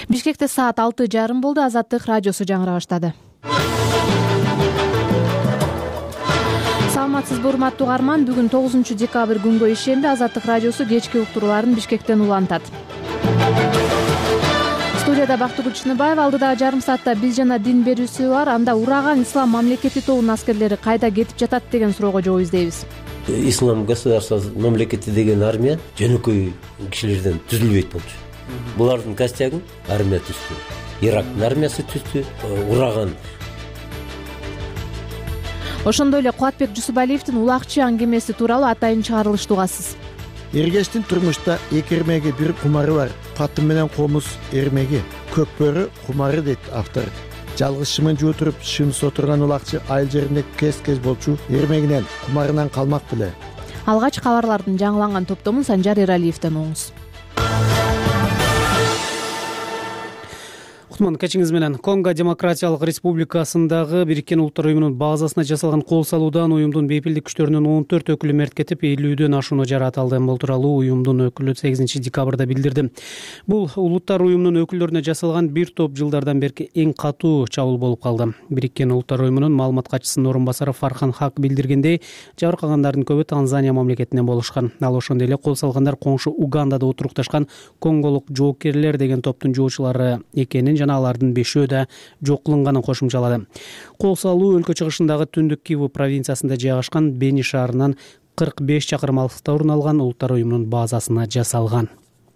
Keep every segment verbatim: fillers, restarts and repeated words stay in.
Бишкекте саат алты жарым болду. Азаттык радиосу жаңыра баштады. Саламатсызбы урматтуу угарман, бүгүн тогузунчу декабрь күнгө ишемби Азаттык радиосу кечки уктурууларын Бишкектен улантат. Студияда Бактыгүл Чыныбаева. Алдыдагы жарым саатта биз жана дин берүүсү бар. Анда ураган ислам мамлекети тобунун аскерлери кайда кетип жатат деген суроого жооп издейбиз. Ислам государства мамлекети деген армия жөнөкөй кишилерден түзүлбөйт болчу. Булардын костягын армия түздү. Ирактын армиясы түздү. Ураган. Ошондой эле Кубатбек Жусупалиевдин улакчы аңгемеси тууралуу атайын чыгарылышты угасыз. Эргештин турмушта эки эрмеги бир кумары бар. Катын менен комуз эрмеги, көкбөрү кумары дейт автор. Жалгыз шымын жуутуруп, шымсыз отурган улакчы айыл жеринде кез-кез болчу эрмегинен, кумарынан калмак беле. Алгач кабарлардын жаңыланган топтомун Санжар Эралиевден угуңуз. Кутман кечиңиз менен. Конго Демократиялык Республикасындагы Бириккен Улуттар уюмунун базасына жасалган кол салуудан уюмдун бейпилдик күчтөрүнүн он төрт өкүлү мерт кетип, элүүдөн ашууну жаратылды. Бул тууралуу уюмдун өкүлү сегизинчи декабрда билдирди. Бул Улуттар уюмунун өкүлдөрүнө жасалган бир топ жылдардан берки эң катуу чабуул болуп калды. Бириккен Улуттар уюмунун маалымат катчысынын орун басары Фархан Хак билдиргендей, жабыркагандардын көбү Танзания мамлекетинен болушкан. Ал ошондой эле кол салгандар коңшу Угандада отурукташкан конголук жоокерлер деген топтун жоочулары экенин, алардын бешөө да жок кылынганын кошумчалады. Кол салуу өлкө чыгышындагы түндүк Киву провинциясында жайгашкан Бени шаарынан кырк беш чакырым алыста орун алган Улуттар уюмунун базасына жасалган.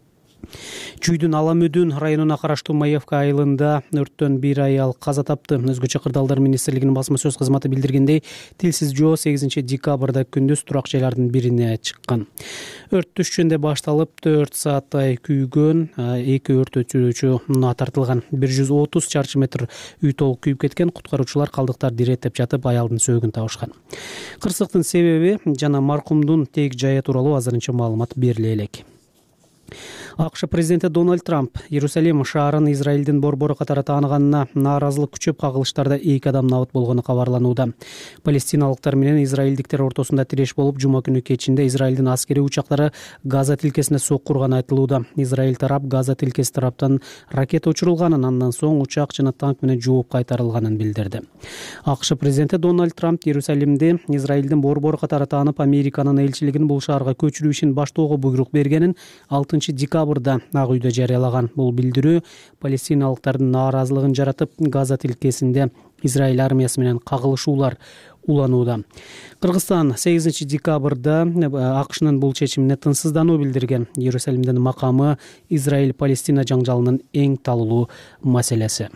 Чүйдүн Аламөдүн районуна караштуу Маевка айылында өрттөн бир аял каза тапты. Өзгөчө кырдаалдар министрлигинин басма сөз кызматы билдиргендей, Тилсиз жоо сегизинчи декабрда күндүз турак жайлардын бирине чыккан. Өрт түшчүндө башталып төрт сааттай күйгөн, эки өрт өчүрүүчү муна тартылган. бир жүз отуз чарчы метр үй толук күйүп кеткен. Куткаруучулар калдыктарды иреттеп жатып, аялдын сөөгүн табышкан. Кырсыктын себеби жана маркумдун тек жайы тууралуу азырынча маалымат бериле элек. АКШ президенти Дональд Трамп Иерусалим шаарын Израилдин борбору катары тааныганына нааразылык күчөп, кагылыштарда эки адам набыт болгону кабарланууда. Палестиналыктар менен израилдиктер ортосунда тиреш болуп, жума күнү кечинде Израилдин аскерий учактары Газа тилкесине сокку урганы айтылууда. Израиль тарап Газа тилкеси тараптан ракета учурулганын, андан соң учак жана танк менен жооп кайтарылганын билдирди. АКШ президенти Дональд Трамп Иерусалимди Израилдин борбору катары таанып, Американын элчилигин бул шаарга көчүрүү ишин баштоого буйрук бергенин алтынчы декабрда Ак үйдө жарыялаган. Бул билдирүү палестиналыктардын нааразылыгын жаратып, Газа тилкесинде Израиль армиясы менен кагылышуулар уланууда. Кыргызстан сегизинчи декабрда АКШнын бул чечимине тынчсыздануу билдирген. Иерусалимдин макамы Израиль-Палестина жаңжалынын эң талуулуу маселеси.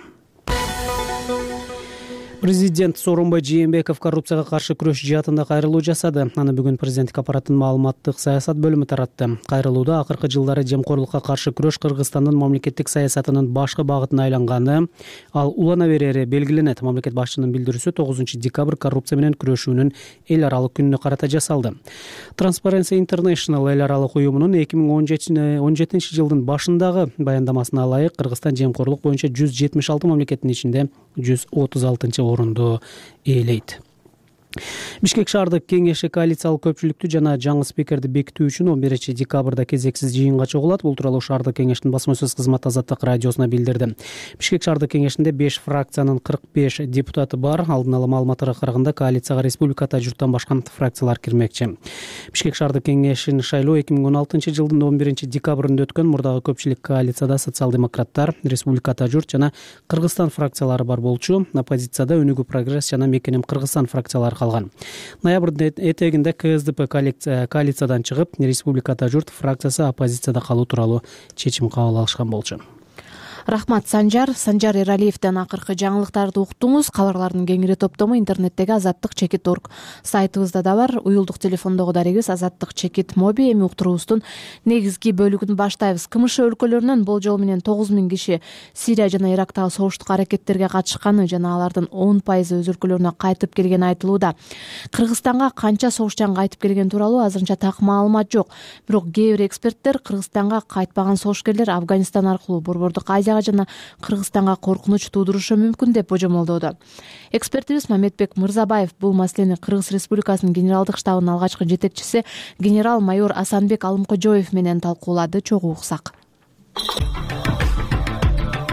Президент Сооронбай Жээнбеков коррупцияга каршы күрөш жаатында кайрылуу жасады. Аны бүгүн президенттик аппараттын маалыматтык саясат бөлүмү таратты. Кайрылууда акыркы жылдары жемкорлукка каршы күрөш Кыргызстандын мамлекеттик саясатынын башкы багытына айланганы, ал улана берери белгиленет. Мамлекет башчынын билдирүүсү тогузунчу декабрь коррупция менен күрөшүүнүн эл аралык күнүнө карата жасалды. Transparency International эл аралык уюмунун эки миң он жетинчи жылдын башындагы баяндамасына ылайык, Кыргызстан жемкорлук боюнча жүз жетимиш алты мамлекеттин ичинде жүз отуз алтынчы орунду ээлейт. Бишкек шаардык кеңеши коалициялык көпчүлүктү жана жаңы спикерди бекитүү үчүн он биринчи декабрда кезексиз жыйынга чогулат. Бул тууралуу шаардык кеңештин басма сөз кызматы Азаттык радиосуна билдирди. Бишкек шаардык кеңешинде беш фракциянын кырк беш депутаты бар. Алдын ала маалыматтарга караганда коалицияга республикада журттан башка фракциялар кирмекчи. Бишкек шаардык кеңешин шайлоо эки миң он алтынчы жылдын он биринчи декабрында өткөн. Мурдагы көпчүлүк коалицияда социал-демократтар, республикада журт жана Кыргызстан фракциялары бар болчу. Оппозицияда Өнүгүү прогресс жана Мекенем Кыргызстан фракциялары калган. Ноябрдын этегинде КСДП коалициядан чыгып, республикада журт фракциясы оппозицияда калуу тууралуу чечим кабыл алышкан болчу. Рахмат Санжар. Санжар Эралиевден акыркы жаңылыктарды уктуңуз. Кабарлардын кеңири топтому интернеттеги азаттык чекит точка орг сайтыбызда да бар. Уюлдук телефондогу дарегибиз азаттык чекит моби. Эми уктуруубуздун негизги бөлүгүн баштайбыз. КМШ өлкөлөрүнөн болжол менен тогуз миң киши Сирия жана Ирактагы согуштук аракеттерге катышканы жана алардын он пайызы өз өлкөлөрүнө кайтып келгени айтылууда. Кыргызстанга канча согуштан кайтып келген тууралуу азырынча так маалымат жок. Бирок кээ бир эксперттер Кыргызстанга кайтпаган согушкерлер Афганистан аркылуу Борбордук Азия жана Кыргызстанга коркунуч туудурушу мүмкүн деп божомолдоодо. Экспертибиз Мамедбек Мырзабаев бул маселени Кыргыз Республикасынын генералдык штабынын алгачкы жетекчиси генерал-майор Асанбек Алымкожоев менен талкуулады. Чогуу уксак.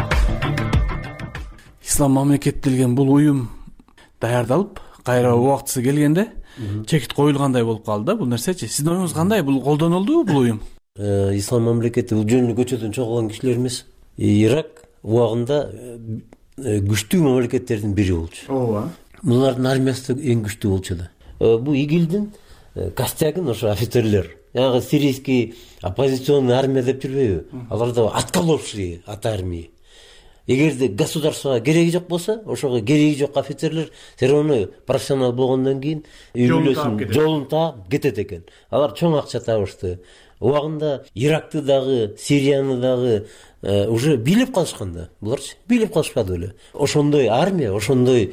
ислам мамлекети деген бул уюм даярдалып кайра убактысы келгенде чекит коюлгандай болуп калды да бул нерсечи. Сиздин оюңуз кандай? Бул колдонулдубу бул уюм? Ислам мамлекети бул жөнүндө көчөдөн чогулган кишилер эмес. Ирак убагында күчтүү мамлекеттердин бири болчу. Ооба. Булардын армиясы эң күчтүү болчу да. Бул игилдин костягын ошо офицерлер, жанагы сирийский оппозиционный армия деп жүрбөйбү? Аларда отколовшие от армии. Эгерде государствого кереги жок болсо, ошого кереги жок офицерлер все равно профессионал болгондон кийин үй бүлөсүн жолун таап кетет экен. Алар чоң акча табышты. Убагында Иракты дагы, Сирияны дагы уже билип калышкан да. Буларчы билип калышпады беле. Ошондой армия, ошондой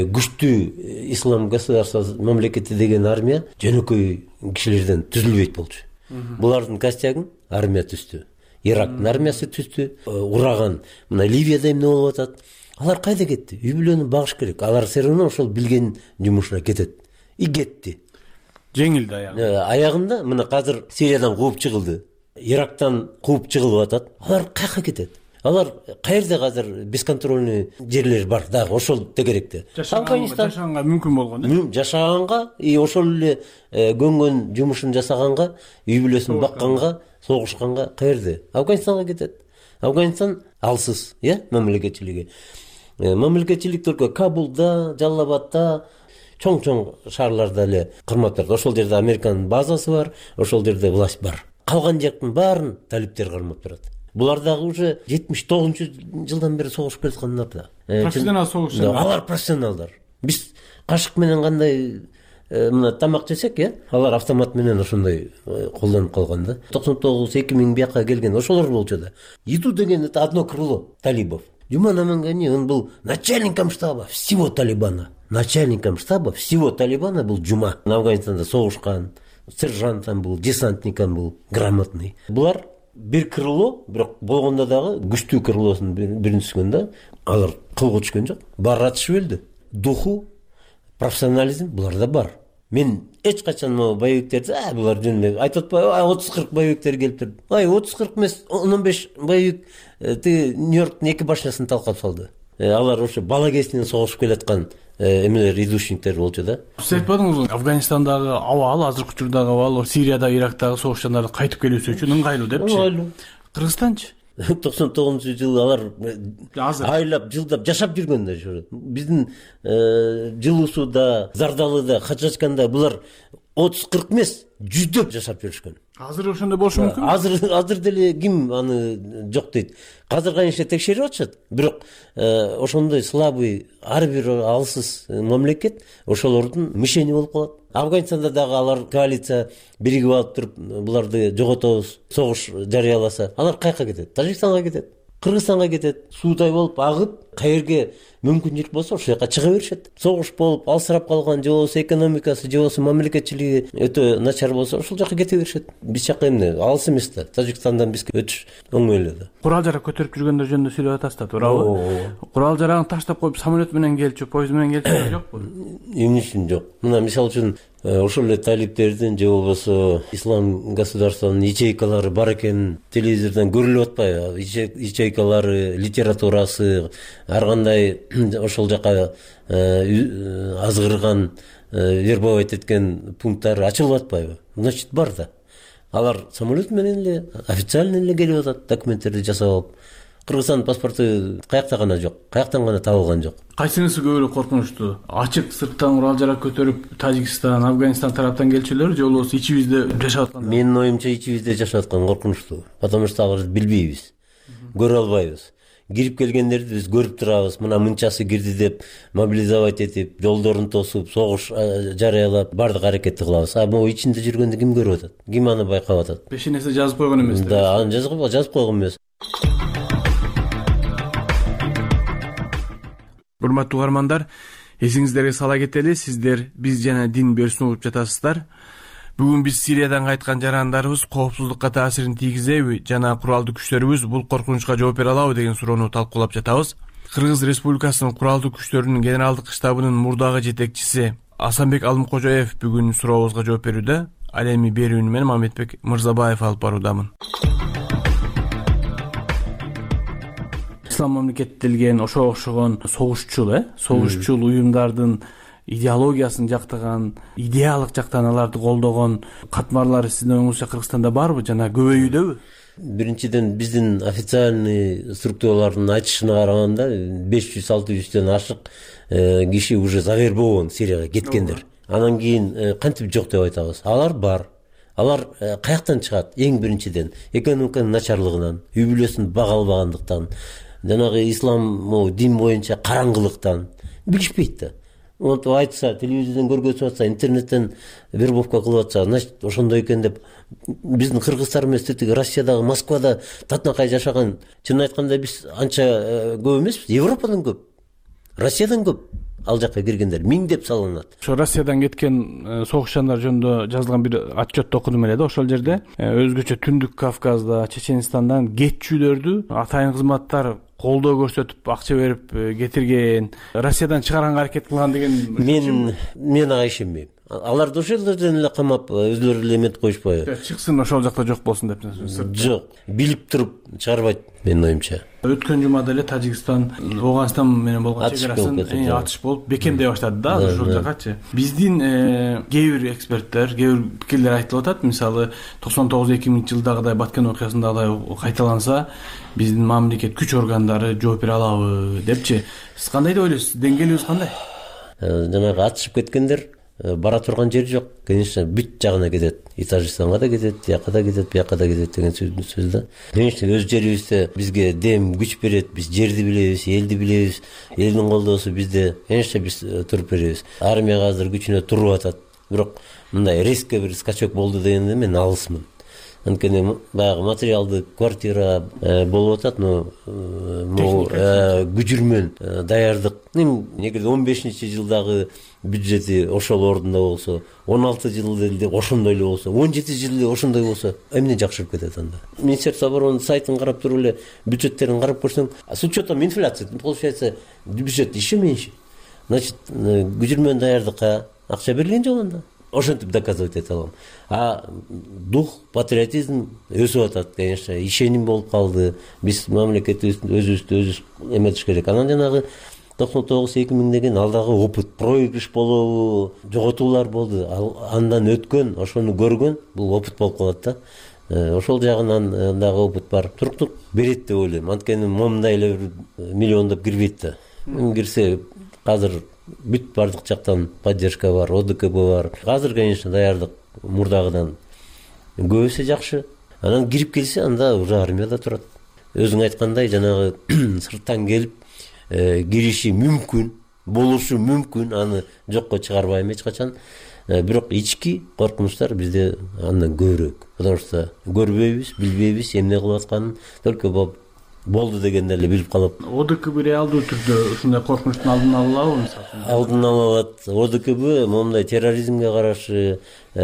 күчтүү ислам государства мамлекети деген армия жөнөкөй кишилерден түзүлбөйт болчу. Булардын костягын армия түздү. Ирактын армиясы түздү. Ураган мына Ливияда эмне болуп атат? Алар кайда кетти? Үй бүлөнү багыш керек. Алар все равно ошол билген жумушуна кетет. И кетти. Жеңилди аягында. Аягында мына азыр Сириядан кууп чыгылды. Ирактан кууп чыгылып атат. Алар кайка кетет? Алар каерде азыр бесконтрольный жерлер бар дагы ошол тегеректе. Жашаганга мүмкүн болгон да. Жашаганга и ошол эле көнгөн жумушун жасаганга, үй бүлөсүн бакканга, согушканга каерде? Афганистанга кетет. Афганистан алсыз, э, мамлекетчилиги. Мамлекетчилик только Кабулда, Жаллабадда, чоң-чоң шаарларда эле кырматтар. Ошол жерде Американын базасы бар, ошол жерде власть бар. Калган жактын баарын талиптер кармап турат. Булар дагы уже жетимиш тогузунчу жылдан бери согушуп келаткандар да. Профессионал согушчу. Алар профессионалдар. Биз кашык менен кандай мына тамак жесек, э, алар автомат менен ошондой колдонуп калган да. токсон тогуз эки миң бияка келген ошолор болчу да. Иду деген это одно крыло талибов. Жуман Амангани, он был начальником штаба всего Талибана. Начальником штаба всего Талибана был Джума. На Афганистанда согушкан, сержантом был, десантником был, грамотный. Булар бир крыло, бирок болгондо дагы күчтүү крылосун бирин түшкөн да. Алар кылга түшкөн жок. Баары атышып өлдү. Духу, профессионализм буларда бар. Мен эч качан могу боевиктерди, а булар жөнүндө айтып атпайбы, отуз кырк боевиктер келиптир. Ай, отуз кырк эмес, он он беш боевик ти Нью-Йорктун эки башнясын талкап салды. Алар ошо бала кезинен согушуп келаткан эмелер, идушниктер болчу да. Сиз айтпадыңызбы, Афганистандагы абал, азыркы учурдагы абал, Сирияда, Ирактагы согушчандарды кайтып келүүсү үчүн ыңгайлуу депчи. Ыңгайлуу. Кыргызстанчы? токсон тогузунчу жылы алар айлап, жылдап жашап жүргөн да ошо. Биздин Жылуусуда, Зардалыда, Хачачканда булар отуз кырк эмес, жүздөп жашап жүрүшкөн. Азыр ошондой болушу мүмкүн? Азыр азыр деле ким аны жок дейт. Азыр кайынча текшерип атышат. Бирок ошондой слабый ар бир алсыз мамлекет ошолордун мишени болуп калат. Афганистанда дагы алар коалиция биригип алып туруп буларды жоготобуз, согуш жарыяласа, алар кайка кетет? Тажикстанга кетет, Кыргызстанга кетет. Суудай болуп агып, каерге мүмкүнчүлүк болсо ошол жака чыга беришет. Согуш болуп алсырап калган, же болбосо экономикасы, же болбосо мамлекетчилиги өтө начар болсо ошол жака кете беришет. Биз жака эмне алыс эмес да. Тажикстандан бизге өтүш оңой эле да. Курал жарак көтөрүп жүргөндөр жөнүндө сүйлөп атасыз да, туурабы? Курал жарагын таштап коюп самолет менен келчү, поезд менен келчү жокпу? Эмне үчүн жок? Мына мисалы үчүн ошол эле талиптердин же болбосо ислам государствонун ячейкалары бар экенин телевизордон көрүлүп атпайбы? Ячейкалары, литературасы, ар кандай ошол жака азгырган, вербовать эткен пункттары ачылып атпайбы? Значит, бар да. Алар самолет менен эле, официально эле келип атат, документтерди жасап алып. Кыргызстандын паспорту каякта гана жок, каяктан гана табылган жок. Кайсынысы көбүрөөк коркунучтуу? Ачык сырттан курал жарак көтөрүп Тажикстан, Афганистан тараптан келчүлөр же болбосо ичибизде жашап аткандар? Менин оюмча ичибизде жашап аткан коркунучтуу. Потому что аларды билбейбиз, көрө албайбыз. Кирип келгендерди биз көрүп турабыз. Мына мынчасы кирди деп мобилизовать этип, жолдорун тосуп, согуш жарыялап, бардык аракетти кылабыз. А могу ичинде жүргөндү ким көрүп атат? Ким аны байкап атат? Пешенеси жазып койгон эмес. Да, аны жазып жазып койгон эмес. Урматтуу угармандар, эсиңиздерге сала кетели, сиздер биз жана дин берүүсүн угуп жатасыздар. Бүгүн биз Сириядан кайткан жарандарыбыз коопсуздукка таасирин тийгизеби жана куралдуу күчтөрүбүз бул коркунучка жооп бере алабы деген суроону талкуулап жатабыз. Кыргыз Республикасынын куралдуу күчтөрүнүн генералдык штабынын мурдагы жетекчиси Асанбек Алымкожоев бүгүн сурообузга жооп берүүдө. Ал эми берүүнү мен Мамедбек Мырзабаев алып баруудамын. ислам мамлекеттелген ошого окшогон согушчул э согушчул уюмдардын идеологиясын жактаган, идеалдык жактан аларды колдогон катмарлары сиздин оюңузча Кыргызстанда барбы жана көбөйүүдөбү? Биринчиден биздин официальный структуралардын айтышына караганда беш жүз алты жүздөн ашык киши уже завербован Сирияга кеткендер. Анан кийин кантип жок деп айтабыз? Алар бар. Алар каяктан чыгат? Эң биринчиден экономиканын начарлыгынан, үй бүлөсүн бага албагандыктан, жанагы ислам дин боюнча караңгылыктан билишпейт да. Монтип айтса, телевизордон көргөзүп атса, интернеттен вербовка кылып атса, значит ошондой экен деп биздин кыргыздар эмес, тиги Россиядагы, Москвада татынакай жашаган, чынын айтканда биз анча көп эмеспиз, Европадан көп, Россиядан көп ал жакка киргендер миңдеп салынат. Ошо Россиядан кеткен согушчандар жөнүндө жазылган бир отчетто окудум эле да, ошол жерде өзгөчө Түндүк Кавказда, Чеченстандан кетчүлөрдү атайын кызматтар колдоо көрсөтүп, акча берип кетирген, Россиядан чыгарганга аракет кылган деген. Мен мен ага ишенбейм. Аларды ошол жерден эле камап, өзлөрү эле эметип коюшпайбы? Чыксын, ошол жакта жок болсун деп. Жок, билип туруп чыгарбайт менин оюмча. Өткөн жумада эле Тажикстан Ооганстан менен болгон чегарасын атыш болуп бекемдей баштады да ошол жакачы. Биздин кээ бир эксперттер, кээ бир пикирлер айтылып атат. Мисалы токсон тогуз эки миңинчи жылдагыдай Баткен окуясындагыдай кайталанса, биздин мамлекет күч органдары жооп бере алабы депчи. Сиз кандай деп ойлойсуз? Деңгээлибиз кандай? Жанагы атышып кеткендер бара турган жери жок. Конечно, бүт жагына кетет. И Тажикстанга да кетет, тияка да кетет, бияка да кетет деген сөз да. Конечно, өз жерибизде бизге дем күч берет. Биз жерди билебиз, элди билебиз. Элдин колдоосу бизде. Конечно, биз туруп беребиз. Армия азыр күчүнө туруп атат. Бирок мындай резко бир скачок болду дегенде мен алысмын. Анткени баягы материалдык квартира болуп атат, но могу күчүрмөн даярдык. Эгерде он бешинчи жылдагы бюджети ошол ордунда болсо, он алты жыл эле ошондой эле болсо, он жети жыл эле ошондой болсо, эмне жакшырып кетет анда? Министерство обороны сайтын карап туруп эле бюджеттерин карап көрсөң, с учетом инфляции, получается, бюджет еще меньше. Значит, күчүрмөн даярдыкка акча берилген жок анда. Ошентип доказывать эте алам. А дух, патриотизм өсүп атат, конечно, ишеним болуп калды. Биз мамлекетибизди өзүбүздү өзүбүз эметиш керек. Анан жанагы токсон тогуз эки миң деген алдагы опыт, проигрыш болобу, жоготуулар болду. Андан өткөн, ошону көргөн, бул опыт болуп калат да. Ошол жагынан дагы опыт бар. Туруктук берет деп ойлойм. Анткени момундай эле миллиондоп кирбейт да. Кирсе азыр бүт бардык жактан поддержка бар, О Д К Б бар. Азыр, конечно, даярдык мурдагыдан көбүсү жакшы. Анан кирип келсе, анда уже армияда турат. Өзүң айткандай, жанагы сырттан келип кириши мүмкүн, болушу мүмкүн, аны жокко чыгарбайм эч качан. Бирок ички коркунучтар бизде андан көбүрөөк. Потому что көрбөйбүз, билбейбиз эмне кылып атканын, только болду дегенде эле билип калып. О Д К Б реалдуу түрдө ушундай коркунучтун алдын ала алабы, мисалы? Алдын ала алат. О Д К Б момундай терроризмге каршы,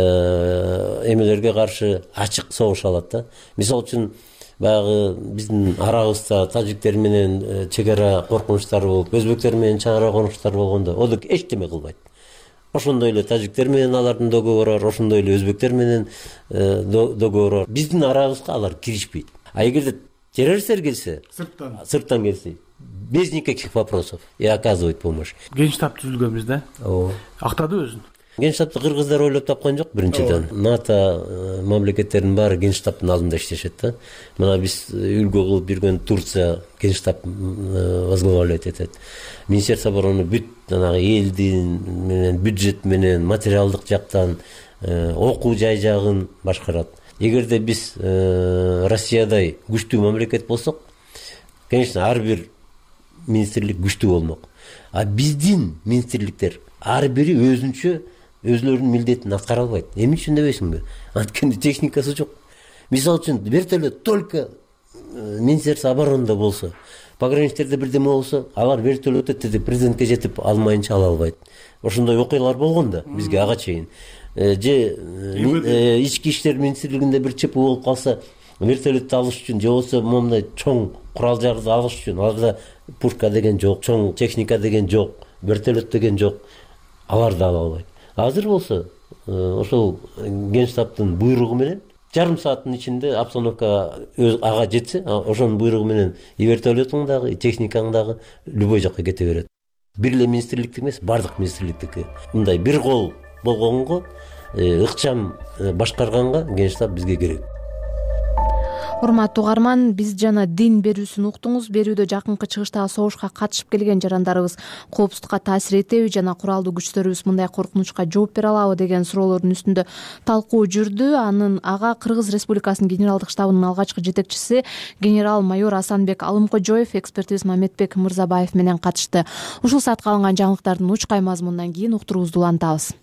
эмелерге каршы ачык согуш алат да. Мисалы үчүн баягы биздин арабызда тажиктер менен чегара коркунучтары болуп, өзбектер менен чегара коркунучтар болгондо О Д К эчтеме кылбайт. Ошондой эле тажиктер менен алардын договору бар, ошондой эле өзбектер менен договору бар. Биздин арабызга алар киришпейт. А эгерде террористтер келсе, сырттан, сырттан келсе, без никаких вопросов и оказывает помощь. Генштаб түзүлгөнбүз да? Ооба. Актады өзүн. Генштабты кыргыздар ойлоп тапкан жок, биринчиден. НАТО мамлекеттеринин баары Генштабтын алдында иштешет да. Мына биз үлгү кылып жүргөн Турция Генштаб возглавлять этет. Министерство обороны бүт жанагы элдин менен, бюджет менен, материалдык жактан окуу жай жагын башкарат. Эгерде биз Россиядай күчтүү мамлекет болсок, конечно, ар бир министрлик күчтүү болмок. А биздин министрликтер ар бири өзүнчө өзлөрүнүн милдетин аткара албайт. Эмне үчүн дебейсиңби? Анткени техникасы жок. Мисалы үчүн вертолет только Министерство обороны болсо, пограничтерде бирдеме болсо, алар вертолетти президентке жетип алмайынча ала албайт. Ошондой окуялар болгон да бизге ага чейин. Же ички иштер министрлигинде бир чепи болуп калса, вертолетти алыш үчүн же болсо момундай чоң курал жарды алыш үчүн аларда пушка деген жок, чоң техника деген жок, вертолет деген жок. Алар да ала албайт. Азыр болсо ошол Генштабтын буйругу менен жарым сааттын ичинде обстановка өз ага жетсе, ошонун буйругу менен и вертолетуң дагы, и техникаң дагы любой жакка кете берет. Бир эле министрликтик эмес, бардык министрликтики. Мындай бир кол болгонго, ыкчам башкарганга Генштаб бизге керек. Урматтуу угарман, биз жана дин берүүсүн уктуңуз. Берүүдө жакынкы чыгыштагы согушка катышып келген жарандарыбыз коопсуздукка таасир этеби жана куралдуу күчтөрүбүз мындай коркунучка жооп бере алабы деген суроолордун үстүндө талкуу жүрдү. Анын ага Кыргыз Республикасынын генералдык штабынын алгачкы жетекчиси генерал-майор Асанбек Алымкожоев, экспертибиз Мамедбек Мырзабаев менен катышты. Ушул саатка алынган жаңылыктардын учкай мазмунунан кийин уктуруубузду улантабыз.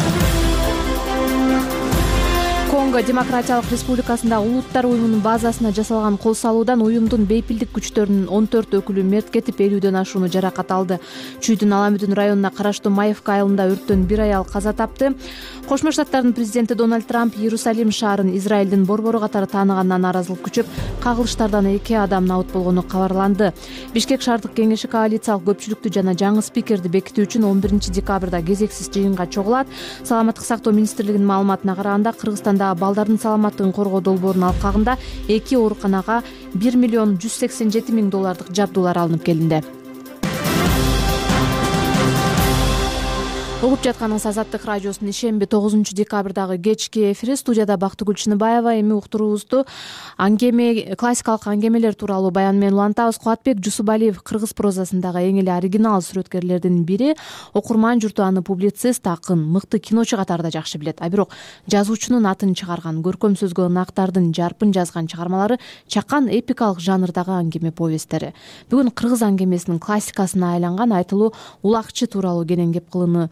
Конго Демократиялык Республикасында Улуттар уюмунун базасына жасалган кол салуудан уюмдун бейпилдик күчтөрүнүн он төрт өкүлү мерт кетип, элүүдөн ашууну жаракат алды. Чүйдүн Аламүдүн районуна караштуу Маевка айылында өрттөн бир аял каза тапты. Кошмо Штаттардын президенти Дональд Трамп Иерусалим шаарын Израилдин борбору катары тааныгандан нааразылык күчөп, кагылыштардан эки адам набыт болгону кабарланды. Бишкек шаардык кеңеши коалициялык көпчүлүктү жана жаңы спикерди бекитүү үчүн он биринчи декабрда кезексиз жыйынга чогулат. Саламаттык сактоо министрлигинин маалыматына караганда, Кыргызстанда балдардын саламаттыгын коргоо долбоорунун алкагында эки ооруканага бир миллион жүз сексен жети миң доллардык жабдуулар алынып келинди. Угуп жатканыңыз Азаттык радиосунун ишемби тогузунчу декабрдагы кечки эфири. Студияда Бактыгүл Чыныбаева. Эми уктуруубузду аңгеме, классикалык аңгемелер тууралуу баян менен улантабыз. Кубатбек Жусупалиев кыргыз прозасындагы эң эле оригинал сүрөткерлердин бири. Окурман журту аны публицист, акын, мыкты киночу катарында жакшы билет. А бирок жазуучунун атын чыгарган, көркөм сөзгө ынактардын жарпын жазган чыгармалары чакан эпикалык жанрдагы аңгеме повесттери. Бүгүн кыргыз аңгемесинин классикасына айланган айтылуу Улакчы тууралуу кенен кеп кылууну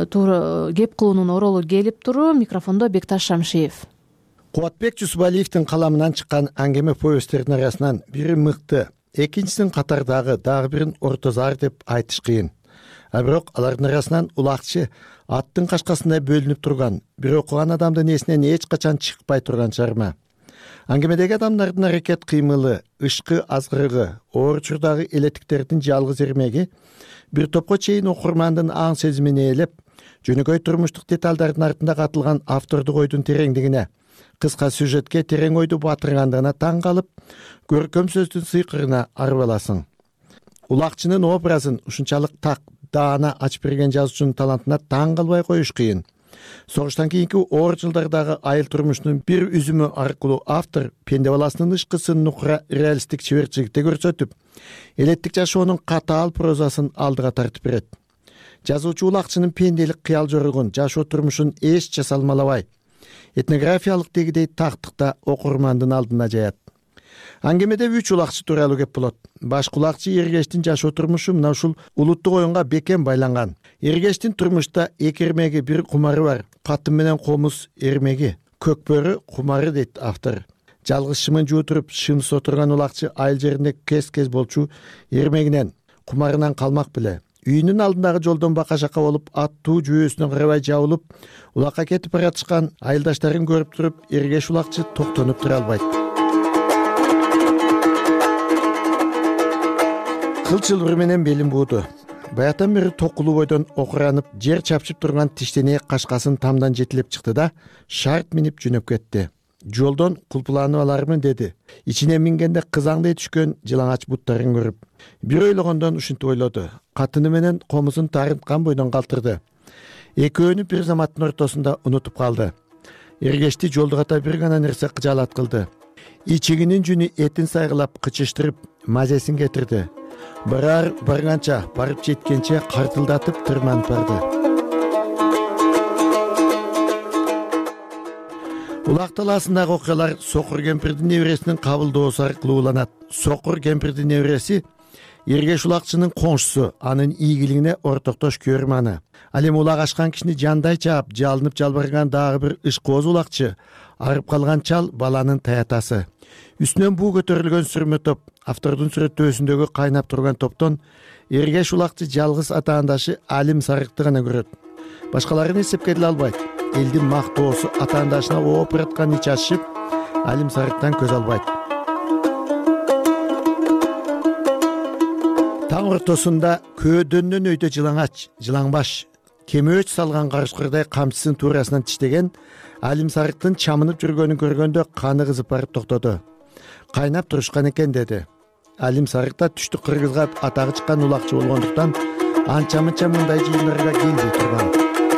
кеп кылуунун оролу келип туруу. Микрофондо Бекташ Шамшиев. Кубатбек Жусупалиевдин каламынан чыккан аңгеме повесттердин арасынан бири мыкты, экинчисин катардагы, дагы бирин ортозар деп айтыш кыйын. А бирок алардын арасынан Улакчы аттын кашкасындай бөлүнүп турган, бир окуган адамдын эсинен эч качан чыкпай турган чыгарма. Аңгемедеги адамдардын аракет кыймылы, ышкы азгырыгы, оор учурдагы элетиктердин жалгыз эрмеги бир топко чейин окурмандын аң сезимин ээлеп, жөнөкөй турмуштук деталдардын артында катылган автордук ойдун тереңдигине, кыска сюжетке терең ойду батыргандыгына таң калып, көркөм сөздүн сыйкырына арбаласың. Улакчынын образын ушунчалык так, даана ачып берген жазуучунун талантына таң калбай коюш кыйын. Согуштан кийинки оор жылдардагы айыл турмушунун бир үзүмү аркылуу автор пенде баласынын ышкысын нукура реалисттик чеберчиликте көрсөтүп, элеттик жашоонун катаал прозасын алдыга тартып берет. Жазуучу Улакчынын пенделик кыял жоругун, жашоо турмушун эч жасалмалабай, этнографиялык дегидей тактыкта окурмандын алдына жаят. Аңгемеде үч Улакчы тууралуу кеп болот. Башкы Улакчы Эргештин жашоо турмушу мына ушул улуттук оюнга бекем байланган. Эргештин турмушта эки эрмеги, бир кумары бар. Катын менен комуз эрмеги, көкбөрү кумары дейт автор. Жалгыз шымын жуутуруп, шымсыз отурган Улакчы айыл жеринде кез-кез болчу эрмегинен, кумарынан калмак беле. Үйүнүн алдындагы жолдон бака жака болуп, аттуу жүйөсүнө карабай жабылып, улакка кетип баратышкан айылдаштарын көрүп туруп, Эргеш Улакчы токтонуп тура албайт. Кылчылбыр менен белин бууду. Баятан бери токулуу бойдон окуранып, жер чапчып турган тиштене кашкасын тамдан жетилеп чыкты да, шарт минип жөнөп кетти. Жолдон кулпуланып алармын деди. Ичине мингенде кызаңдай түшкөн жылаңач буттарын көрүп. Бир ойлогондон ушинтип ойлоду. Катыны менен комузун тарынткан бойдон калтырды. Экөөнү бир заматтын ортосунда унутуп калды. Эргешти жолду ката бир гана нерсе кыжаалат кылды. Ичигинин жүнү этин сайгылап кычыштырып, мазесин кетирди. Барар барганча, барып жеткенче картылдатып тырманып барды. Улак талаасындагы окуялар Сокур кемпирдин небересинин кабылдоосу аркылуу уланат. Сокур кемпирдин небереси Эргеш Улакчынын коңшусу, анын ийгилигине ортоктош көрманы. Ал эми улак ашкан кишини жандай чаап, жалынып жалбырган дагы бир ышкооз Улакчы, арып калган чал баланын таятасы. Үстүнөн буу көтөрүлгөн сүрмө топ, автордун сүрөттөөсүндөгү кайнап турган топтон Эргеш Улакчы жалгыз атаандашы Алим Сарыкты гана көрөт. Башкаларын эсепке деле албайт. Элдин мактоосу атаандашына ооп бараткан ич ашып, Алим Сарыктан көз албайт. Таң ортосунда көөдөннөн өйдө жылаңач, жылаңбаш, кемөөч салган карышкырдай камчысын туурасынан тиштеген Алим Сарыктын чамынып жүргөнүн көргөндө каны кызып барып токтоду. Кайнап турушкан экен деди. Алим Сарык да түштүк кыргызга атагы чыккан улакчы болгондуктан анча мынча мындай жыйындарга келбей турган.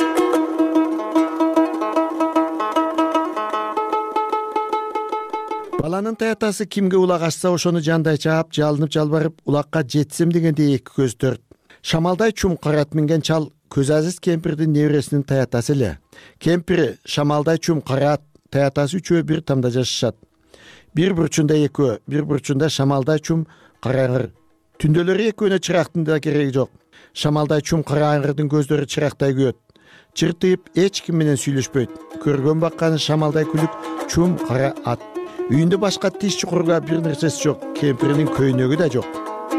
Баланын таятасы кимге улак ачса ошону жандай чаап, жалынып жалбарып улакка жетсем дегендей эки көз төрт. Шамалдай чум карат минген чал Көзазиз кемпирдин небересинин таятасы эле. Кемпири Шамалдай чум карат таятасы үчөө бир тамда жашашат. Бир бурчунда экөө, бир бурчунда Шамалдай чум караңыр. Түндөлөрү экөөнө чырактын да кереги жок. Шамалдай чум караңырдын көздөрү чырактай күйөт. Чыртыйып эч ким менен сүйлөшпөйт. Көргөн бакканы Шамалдай күлүк чум кара ат. Үйүндө башка тиш чукурга бир нерсеси жок. Кемпиринин көйнөгү да жок.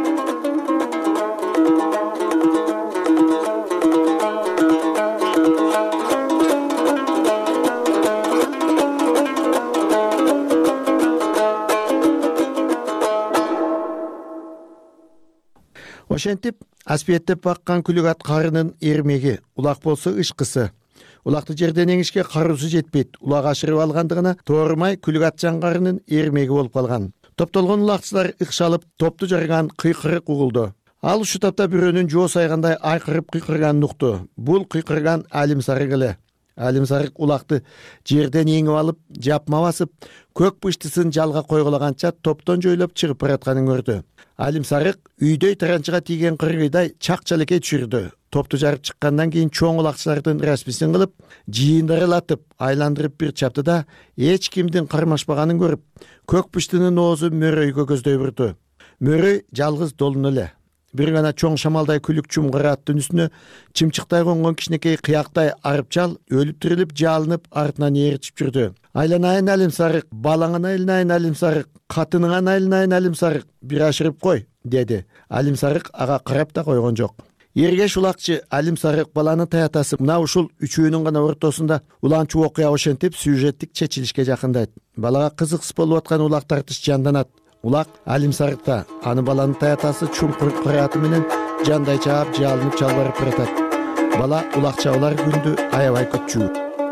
Ошентип аспиеттеп баккан күлүк ат карынын эрмеги, улак болсо ышкысы. Улакты жерден эңишке каруусу жетпейт. Улак ашырып алгандыгына тоорумай күлүк атчан карынын эрмеги болуп калган. Топтолгон улакчылар ыкшалып, топту жарган кыйкырык угулду. Ал ушул тапта бирөөнүн жоо сайгандай айкырып кыйкырганын укту. Бул кыйкырган Алим Сарык эле. Алим Сарык улакты жерден эңип алып, жапма басып, көк пыштысын жалга койгулаганча топтон жойлоп чыгып баратканын көрдү. Алим Сарык үйдөй таранчыга тийген кыргыйдай чак-чалекей түшүрдү. Топту жарып чыккандан кийин чоң улакчылардын расписин кылып, жыйындарылатып, айландырып бир чапты да, эч кимдин кармашпаганын көрүп, көк пыштынын оозу мөрөйгө көздөй бурду. Мөрөй жалгыз Долун эле. Бир гана чоң Шамалдай күлүк чум карааттын үстүнө чымчыктай конгон кичинекей кыяктай арыпчал өлүп тирилип жалынып артынан ээрчип жүрдү. Айланайын Алим Сарык, балаңан айланайын Алим Сарык, катыныңан айланайын Алим Сарык, бир ашырып кой, деди. Алим Сарык ага карап да койгон жок. Эргеш улакчы Алим Сарык баланын таятасы мына ушул үчөөнүн гана ортосунда уланчу окуя ошентип сюжеттик чечилишке жакындайт. Балага кызыксыз болуп аткан улак тартыш жанданат. Улак Алим Сарыкта аны баланын таятасы чумкур карааты менен жандай чаап, жалынып жалбарып баратат. Бала улакчабалар күндү аябай күтчү.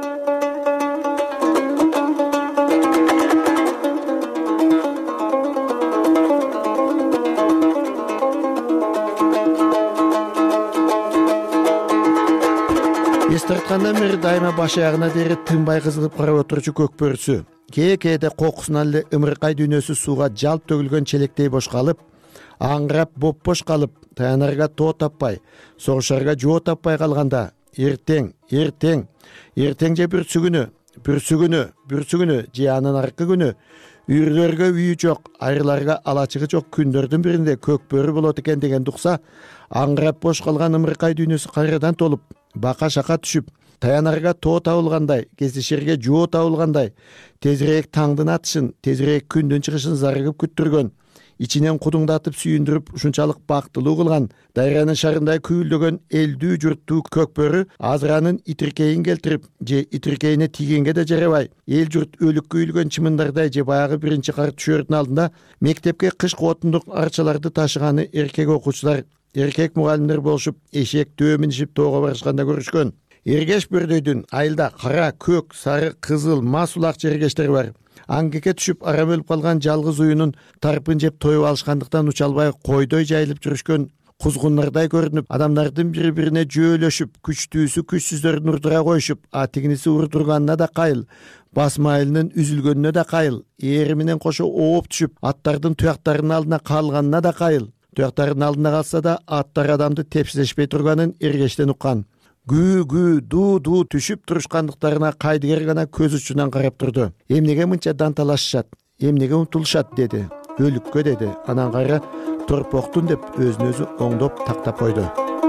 Эс тарткандан бери дайыма баш аягына дери тынбай кызыгып карап отурчу көк бөрүсү. Кээ-кээде кокусунан эле ымыркай дүйнөсү сууга жалп төгүлгөн челектей бош калып, аңгырап боп-бош калып, таянарга тоо таппай, согушарга жоо таппай калганда, эртең, эртең, эртең же бүрсүгүнү, бүрсүгүнү, бүрсүгүнү же анын аркы күнү үйүрлөргө үйү жок, айрыларга алачыгы жок күндөрдүн биринде көк бөрү болот экен деген дукса, аңгырап бош калган ымыркай дүйнөсү кайрадан толуп, бака-шака түшүп, таянарга тоо табылгандай, кездешерге жоо табылгандай, тезирээк таңдын атышын, тезирээк күндүн чыгышын зарыгып күттүргөн, ичинен кудуңдатып сүйүндүрүп ушунчалык бактылуу кылган, дайранын шарындай күйүлдөгөн элдүү журттуу көк бөрү азыранын итиркейин келтирип, же итиркейине тийгенге да жарабай, эл журт өлүк күйүлгөн чымындардай же баягы биринчи кар түшөрдүн алдында мектепке кыш отундук арчаларды ташыганы эркек окуучулар, эркек мугалимдер болушуп, эшек төө минишип тоого барышканда көрүшкөн. Эргеш бөрдөйдүн айылда кара, көк, сары, кызыл, мас улакчы эргештер бар. Аңгеке түшүп арам өлүп калган жалгыз уюнун тарпын жеп тоюп алышкандыктан учалбай койдой жайылып жүрүшкөн кузгуннардай көрүнүп, адамдардын бири-бирине жөөлөшүп, күчтүүсү күчсүздөрдүн урдура коюшуп, а тигиниси урдурганына да кайыл, басмайылынын үзүлгөнүнө да кайыл, ээри менен кошо ооп түшүп, аттардын туяктарынын алдына калганына да кайыл. Туяктардын алдына калса да аттар адамды тепсилешпей турганын эргештен уккан. Гүү-гүү, дуу-дуу түшүп турушкандыктарына кайдыгер гана көз учунан карап турду. Эмнеге мынча данталашышат, эмнеге умтулушат деди. Өлүккө деди. Анан кайра торпоктун деп өзүн өзү оңдоп тактап койду.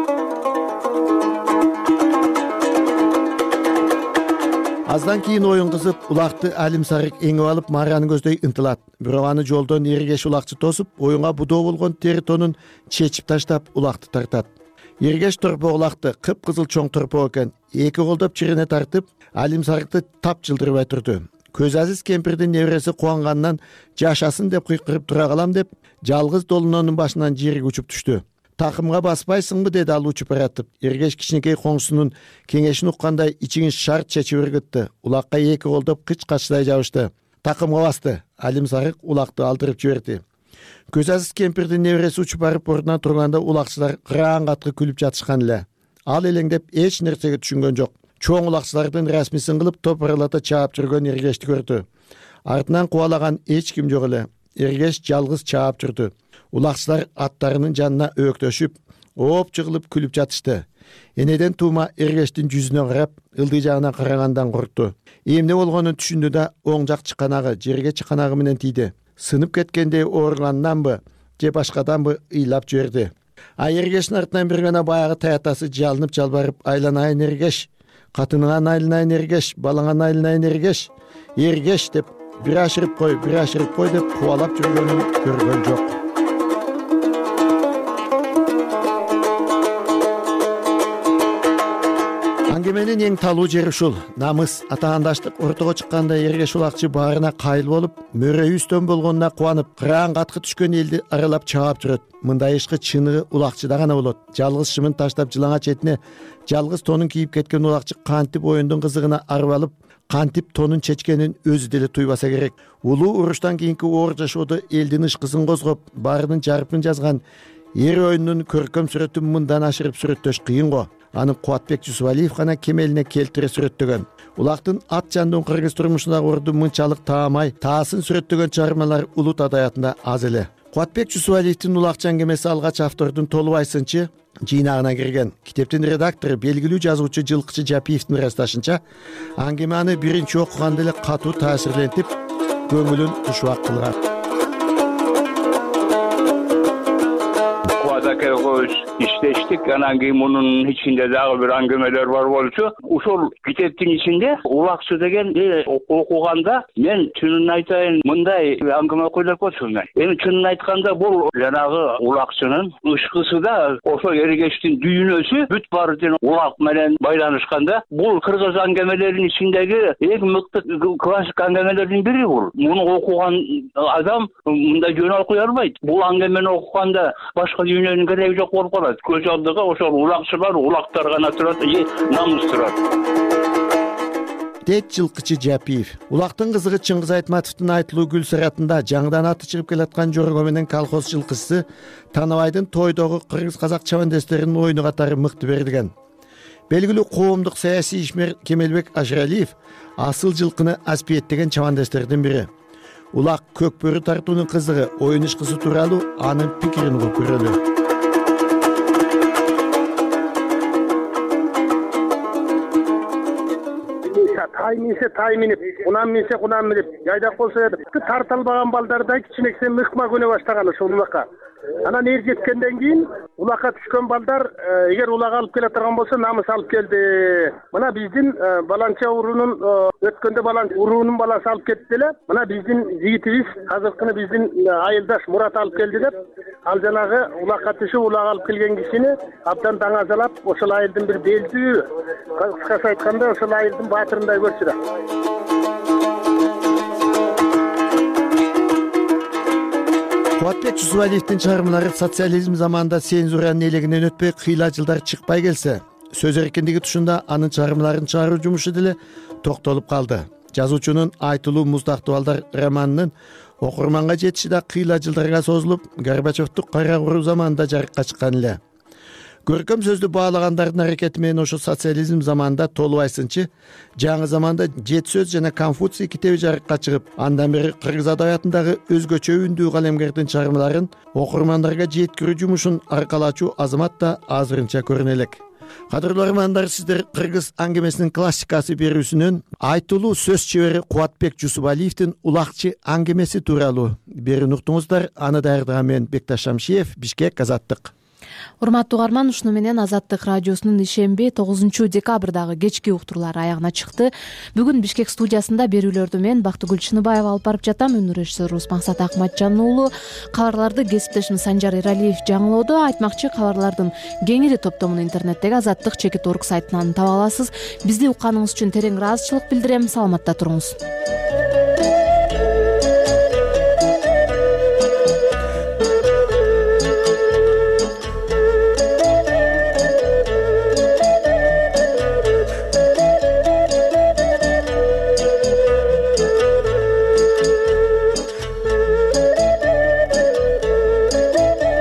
Аздан кийин оюн кызып, улакты Алим Сарык эңип алып Мараны көздөй ынтылат. Бирок аны жолдон эргеш улакчы тосуп, оюнга будоо болгон тери тонун чечип таштап улакты тартат. Эргеш торпоо улакты кып-кызыл чоң торпоо экен. Эки колдоп чирине тартып, Алим Сарыкты тап жылдырбай турду. Көзазиз кемпирдин небереси кубанганынан жашасын деп кыйкырып тура калам деп, жалгыз Долунонун башынан жери учуп түштү. Такымга баспайсыңбы деди ал учуп баратып. Эргеш кичинекей коңсунун кеңешин уккандай ичиңин шарт чечип ыргытты. Улакка эки колдоп кыч качтай жабышты. Такымга басты. Алим Сарык улакты алдырып жиберди. Көз азыз кемпирдин небереси учуп барып ордунан турганда улакчылар кыраан каткы күлүп жатышкан эле. Ал элеңдеп эч нерсеге түшүнгөн жок. Чоң улакчылардын расмисин кылып топурлата чаап жүргөн Эргешти көрдү. Артынан кубалаган эч ким жок эле. Эргеш жалгыз чаап жүрдү. Улакчылар аттарынын жанына өктөшүп, ооп жыгылып күлүп жатышты. Энеден Тума Эргештин жүзүнө карап, ылдый жагына карагандан коркту. Эмне болгонун түшүндү да оң жак чыканагы жерге чыканагы менен тийди. Сынып кеткендей ооруганданбы же башкаданбы ыйлап жиберди. А Эргештин артынан бир гана баягы таятасы жалынып жалбарып, айланайын Эргеш, катыныңа айланайын Эргеш, балаңа айланайын Эргеш, Эргеш деп бир ашырып кой, бир ашырып кой деп кубалап жүргөнүн көргөн жок. Аңгеменин эң талуу жери ушул. Намыс, атаандаштык ортого чыкканда Эргеш улакчы баарына кайыл болуп, мөрөй үстөн болгонуна кубанып, кыраан каткы түшкөн элди аралап чаап жүрөт. Мындай ишки чыныгы улакчыда гана болот. Жалгыз шымын таштап жылаңа четине жалгыз тонун кийип кеткен улакчы кантип оюндун кызыгына арып алып, кантип тонун чечкенин өзү деле туйбаса керек. Улуу уруштан кийинки оор жашоодо элдин ышкысын козгоп, баарынын жарыпын жазган эр оюнунун көркөм сүрөтүн мындан ашырып сүрөттөш кыйын го. Аны Кубатбек Жусубалиев гана кемелине келтире сүрөттөгөн. Улактын ат жандын кыргыз турмушундагы орду мынчалык таамай, таасын сүрөттөгөн чыгармалар улут адаятында аз эле. Кубатбек Жусубалиевдин улакчы аңгемеси алгач автордун Толубай сынчы жыйнагына кирген. Китептин редактору, белгилүү жазуучу Жылкычы Жапиевдин ырасташынча, аңгеме аны биринчи окуганда эле катуу таасирлентип, көңүлүн кушубак кылган. иштештик. Анан кийин мунун ичинде дагы бир аңгемелер бар болчу. Ушул китептин ичинде улакчы деген окуганда мен чынын айтайын, мындай аңгеме ойлоп көрчүмүн. Эми чынын айтканда бул жанагы улакчынын ышкысы да ошо Эргештин дүйнөсү бүт баары тең улак менен байланышканда, бул кыргыз аңгемелеринин ичиндеги эң мыкты классик аңгемелердин бири бул. Муну окуган адам мындай жөн окуй албайт. Бул аңгемени окуганда башка дүйнөнүн кереги жок болуп калат. Көз алдыга ошол улакчылар, улактар гана турат, же намыс турат. Дейт Жылкычы Жапиев. Улактын кызыгы Чыңгыз Айтматовдун айтылуу гүл сыратында жаңыдан аты чыгып келаткан жорго менен колхоз жылкычысы Танабайдын тойдогу кыргыз казак чабандестеринин оюну катары мыкты берилген. Белгилүү коомдук саясий ишмер Кемелбек Ажыралиев асыл жылкыны аспиеттеген чабандестердин бири. Улак көк бөрү тартуунун кызыгы, оюн ишкысы тууралуу анын пикирин угуп көрөлү. Тай минсе тай минип, кунам минсе кунам минип, жайдак болсо тартылбаган балдардай кичинексе мыкма көне баштаган ошол улакка. Анан эр жеткенден кийин улакка түшкөн балдар эгер улак алып келе турган болсо намыс алып келди. Мына биздин баланча уруунун өткөндө балан уруунун баласы алып кетти эле. Мына биздин жигитибиз азыркыны биздин айылдаш Мурат алып келди деп, ал жанагы улакка түшүп улак алып келген кишини абдан даңазалап, ошол айылдын бир белдүү, кыскасы айтканда ошол айылдын баатырындай көрчү да. Кубатбек Жусубалиевдин чыгармалары социализм заманында цензуранын элегинен өтпөй кыйла жылдар чыкпай келсе, сөз эркиндиги тушунда анын чыгармаларын чыгаруу жумушу деле токтолуп калды. Жазуучунун Айтылуу Муздактуу балдар романынын окурманга жетиши да кыйла жылдарга созулуп, Горбачевдук кара куруу заманында жарыкка чыккан эле. Көркөм сөздү баалагандардын аракети менен ошо социализм заманында Толубай сынчы жаңы заманда Жет сөз жана Конфуций китеби жарыкка чыгып, андан бери кыргыз адабиятындагы өзгөчө үндүү калемгердин чыгармаларын окурмандарга жеткирүү жумушун аркалачу азамат да азырынча көрүнө элек. Кадырлуу армандар, сиздер кыргыз аңгемесинин классикасы берүүсүнөн айтылуу сөз чебери Кубатбек Жусубалиевдин улакчы аңгемеси тууралуу берүүнү уктуңуздар. Аны даярдаган мен Бекташ Шамшиев, Бишкек, Азаттык. Урматтуу угарман, ушуну менен Азаттык радиосунун ишемби тогузунчу декабрдагы кечки уктурлары аягына чыкты. Бүгүн Бишкек студиясында берүүлөрдү мен Бактыгүл Чыныбаева алып барып жатам. Өнөр режиссерубуз Максат Акматжан уулу. Кабарларды кесиптешим Санжар Эралиев жаңылоодо. Айтмакчы, кабарлардын кеңири топтомун интернеттеги азаттык чекит орг сайтынан таба аласыз. Бизди укканыңыз үчүн терең ыраазычылык билдирем. Саламатта туруңуз.